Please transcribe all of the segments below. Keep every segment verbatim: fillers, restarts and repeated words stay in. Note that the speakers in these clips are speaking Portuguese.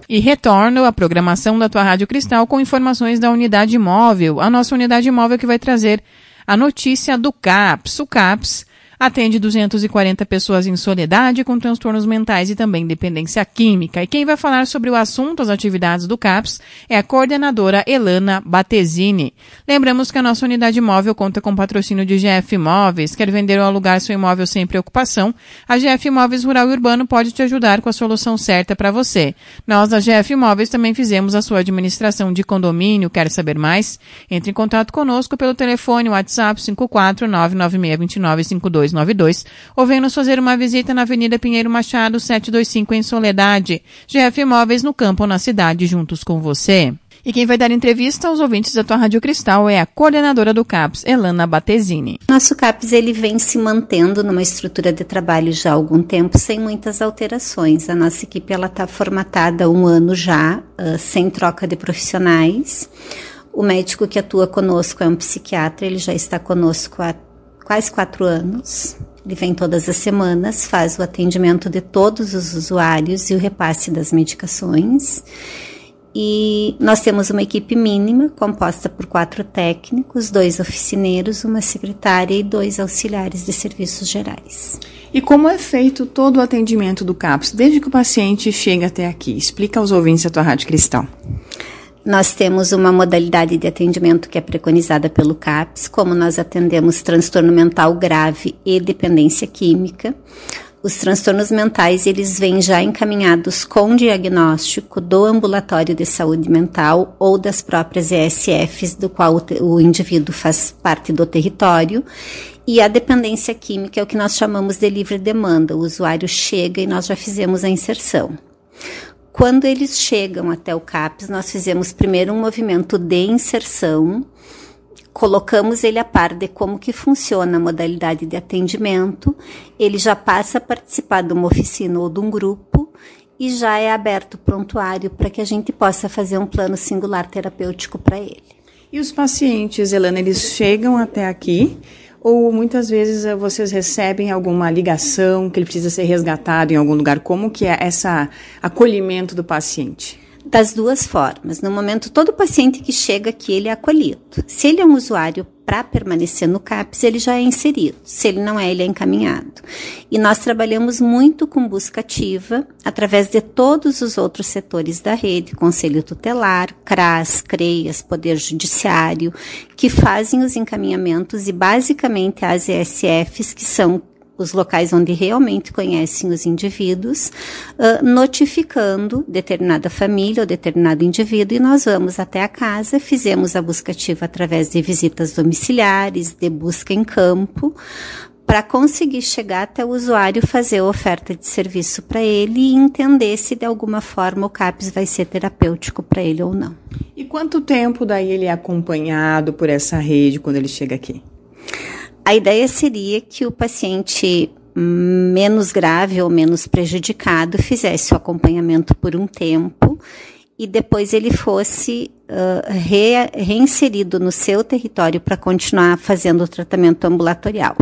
E retorno à programação da tua Rádio Cristal com informações da unidade móvel, a nossa unidade móvel que vai trazer a notícia do CAPS. O CAPS atende duzentas e quarenta pessoas em soledade com transtornos mentais e também dependência química. E quem vai falar sobre o assunto, as atividades do CAPS, é a coordenadora Elana Battesini. Lembramos que a nossa unidade móvel conta com patrocínio de G F Imóveis. Quer vender ou alugar seu imóvel sem preocupação? A G F Imóveis Rural e Urbano pode te ajudar com a solução certa para você. Nós, da G F Imóveis, também fizemos a sua administração de condomínio. Quer saber mais? Entre em contato conosco pelo telefone WhatsApp cinco quatro nove nove seis dois nove cinco dois nove dois ou venha nos fazer uma visita na Avenida Pinheiro Machado setecentos e vinte e cinco em Soledade. G F Imóveis no campo ou na cidade, juntos com você. E quem vai dar entrevista aos ouvintes da tua Rádio Cristal é a coordenadora do CAPS, Elana Battesini. Nosso CAPS ele vem se mantendo numa estrutura de trabalho já há algum tempo, sem muitas alterações. A nossa equipe está formatada há um ano já, uh, sem troca de profissionais. O médico que atua conosco é um psiquiatra, ele já está conosco há quase quatro anos. Ele vem todas as semanas, faz o atendimento de todos os usuários e o repasse das medicações. E nós temos uma equipe mínima, composta por quatro técnicos, dois oficineiros, uma secretária e dois auxiliares de serviços gerais. E como é feito todo o atendimento do CAPS, desde que o paciente chega até aqui? Explica aos ouvintes da tua Rádio Cristal. Nós temos uma modalidade de atendimento que é preconizada pelo CAPS, como nós atendemos transtorno mental grave e dependência química. Os transtornos mentais, eles vêm já encaminhados com diagnóstico do ambulatório de saúde mental ou das próprias E S Fs, do qual o indivíduo faz parte do território. E a dependência química é o que nós chamamos de livre demanda. O usuário chega e nós já fizemos a inserção. Quando eles chegam até o CAPS, nós fizemos primeiro um movimento de inserção, colocamos ele a par de como que funciona a modalidade de atendimento, ele já passa a participar de uma oficina ou de um grupo e já é aberto o prontuário para que a gente possa fazer um plano singular terapêutico para ele. E os pacientes, Elana, eles chegam até aqui? Ou muitas vezes vocês recebem alguma ligação que ele precisa ser resgatado em algum lugar? Como que é esse acolhimento do paciente? Das duas formas. No momento, todo paciente que chega aqui, ele é acolhido. Se ele é um usuário para permanecer no CAPS, ele já é inserido. Se ele não é, ele é encaminhado. E nós trabalhamos muito com busca ativa, através de todos os outros setores da rede, Conselho Tutelar, CRAS, CREAS, Poder Judiciário, que fazem os encaminhamentos e basicamente as E S Fs, que são os locais onde realmente conhecem os indivíduos, uh, notificando determinada família ou determinado indivíduo, e nós vamos até a casa, fizemos a busca ativa através de visitas domiciliares, de busca em campo, para conseguir chegar até o usuário, fazer a oferta de serviço para ele e entender se de alguma forma o CAPS vai ser terapêutico para ele ou não. E quanto tempo daí ele é acompanhado por essa rede quando ele chega aqui? A ideia seria que o paciente menos grave ou menos prejudicado fizesse o acompanhamento por um tempo e depois ele fosse uh, re, reinserido no seu território para continuar fazendo o tratamento ambulatorial.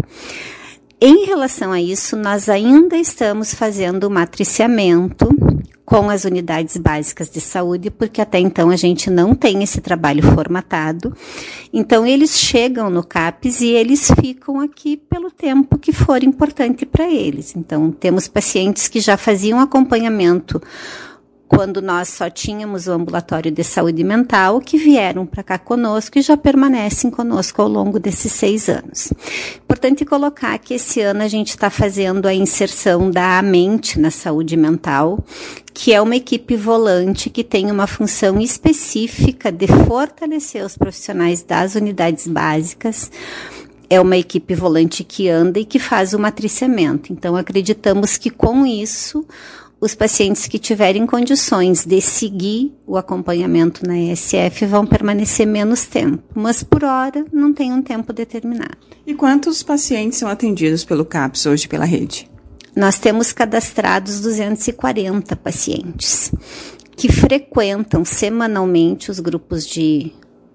Em relação a isso, nós ainda estamos fazendo o matriciamento com as unidades básicas de saúde, porque até então a gente não tem esse trabalho formatado. Então, eles chegam no CAPS e eles ficam aqui pelo tempo que for importante para eles. Então, temos pacientes que já faziam acompanhamento quando nós só tínhamos o ambulatório de saúde mental, que vieram para cá conosco e já permanecem conosco ao longo desses seis anos. Importante colocar que esse ano a gente está fazendo a inserção da Mente na saúde mental, que é uma equipe volante que tem uma função específica de fortalecer os profissionais das unidades básicas. É uma equipe volante que anda e que faz o matriciamento. Então, acreditamos que com isso os pacientes que tiverem condições de seguir o acompanhamento na E S F vão permanecer menos tempo, mas por hora não tem um tempo determinado. E quantos pacientes são atendidos pelo CAPS hoje pela rede? Nós temos cadastrados duzentos e quarenta pacientes que frequentam semanalmente os grupos de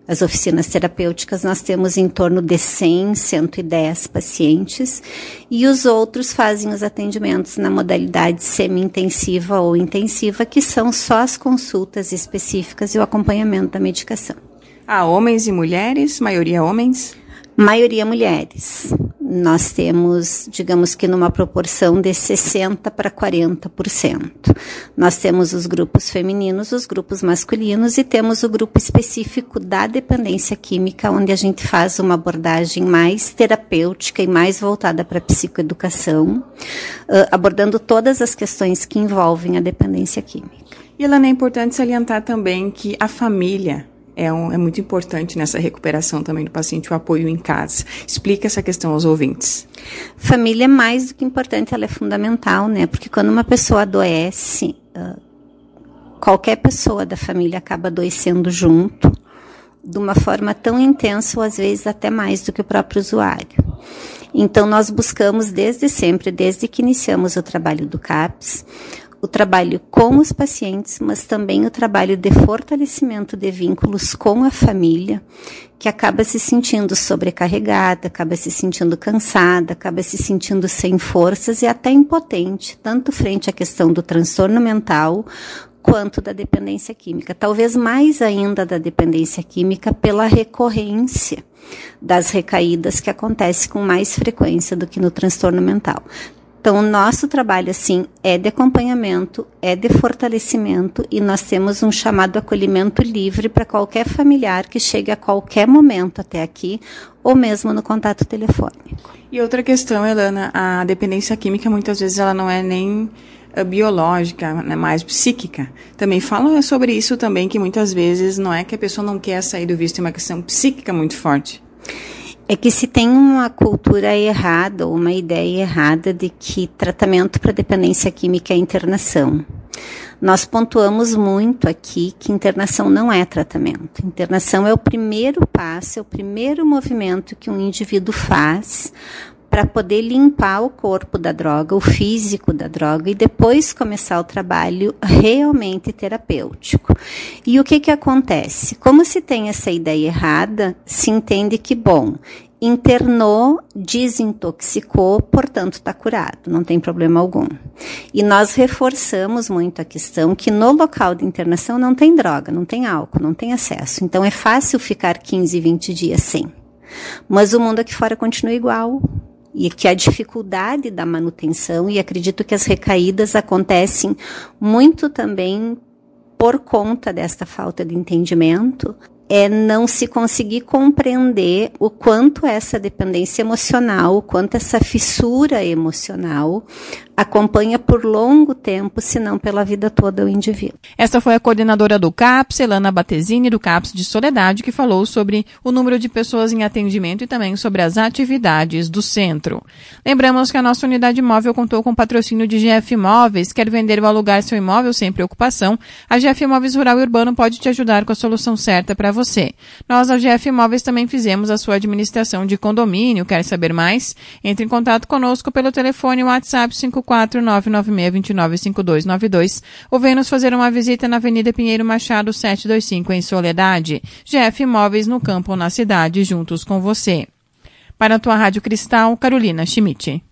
as oficinas terapêuticas, nós temos em torno de cem, cento e dez pacientes, e os outros fazem os atendimentos na modalidade semi-intensiva ou intensiva, que são só as consultas específicas e o acompanhamento da medicação. Há homens e mulheres, maioria homens? Maioria mulheres. Nós temos, digamos que numa proporção de sessenta para quarenta por cento. Nós temos os grupos femininos, os grupos masculinos e temos o grupo específico da dependência química, onde a gente faz uma abordagem mais terapêutica e mais voltada para a psicoeducação, uh, abordando todas as questões que envolvem a dependência química. E, Elana, é importante salientar também que a família É, um, é muito importante nessa recuperação também do paciente, o apoio em casa. Explica essa questão aos ouvintes. Família é mais do que importante, ela é fundamental, né? Porque quando uma pessoa adoece, uh, qualquer pessoa da família acaba adoecendo junto, de uma forma tão intensa ou às vezes até mais do que o próprio usuário. Então nós buscamos desde sempre, desde que iniciamos o trabalho do CAPS, o trabalho com os pacientes, mas também o trabalho de fortalecimento de vínculos com a família, que acaba se sentindo sobrecarregada, acaba se sentindo cansada, acaba se sentindo sem forças e até impotente, tanto frente à questão do transtorno mental, quanto da dependência química. Talvez mais ainda da dependência química pela recorrência das recaídas que acontece com mais frequência do que no transtorno mental. Então, o nosso trabalho, assim, é de acompanhamento, é de fortalecimento e nós temos um chamado acolhimento livre para qualquer familiar que chegue a qualquer momento até aqui ou mesmo no contato telefônico. E outra questão, Elana, a dependência química muitas vezes ela não é nem uh, biológica, é mais psíquica. Também falam sobre isso também, que muitas vezes não é que a pessoa não quer sair do vício, é uma questão psíquica muito forte. É que se tem uma cultura errada ou uma ideia errada de que tratamento para dependência química é internação. Nós pontuamos muito aqui que internação não é tratamento. Internação é o primeiro passo, é o primeiro movimento que um indivíduo faz para poder limpar o corpo da droga, o físico da droga, e depois começar o trabalho realmente terapêutico. E o que que acontece? Como se tem essa ideia errada, se entende que, bom, internou, desintoxicou, portanto está curado, não tem problema algum. E nós reforçamos muito a questão que no local de internação não tem droga, não tem álcool, não tem acesso. Então é fácil ficar quinze, vinte dias sem. Mas o mundo aqui fora continua igual. E que a dificuldade da manutenção, e acredito que as recaídas acontecem muito também por conta desta falta de entendimento, é não se conseguir compreender o quanto essa dependência emocional, o quanto essa fissura emocional acompanha por longo tempo, se não pela vida toda, o indivíduo. Esta foi a coordenadora do CAPS, Elana Battesini, do CAPS de Soledade, que falou sobre o número de pessoas em atendimento e também sobre as atividades do centro. Lembramos que a nossa unidade móvel contou com patrocínio de G F Imóveis. Quer vender ou alugar seu imóvel sem preocupação? A G F Imóveis Rural e Urbano pode te ajudar com a solução certa para você. Nós, a G F Imóveis, também fizemos a sua administração de condomínio. Quer saber mais? Entre em contato conosco pelo telefone WhatsApp cinco quatro nove nove seis dois nove cinco dois nove dois ou venha nos fazer uma visita na Avenida Pinheiro Machado setecentos e vinte e cinco, em Soledade. G F Imóveis no campo ou na cidade, juntos com você. Para a tua Rádio Cristal, Carolina Schmidt.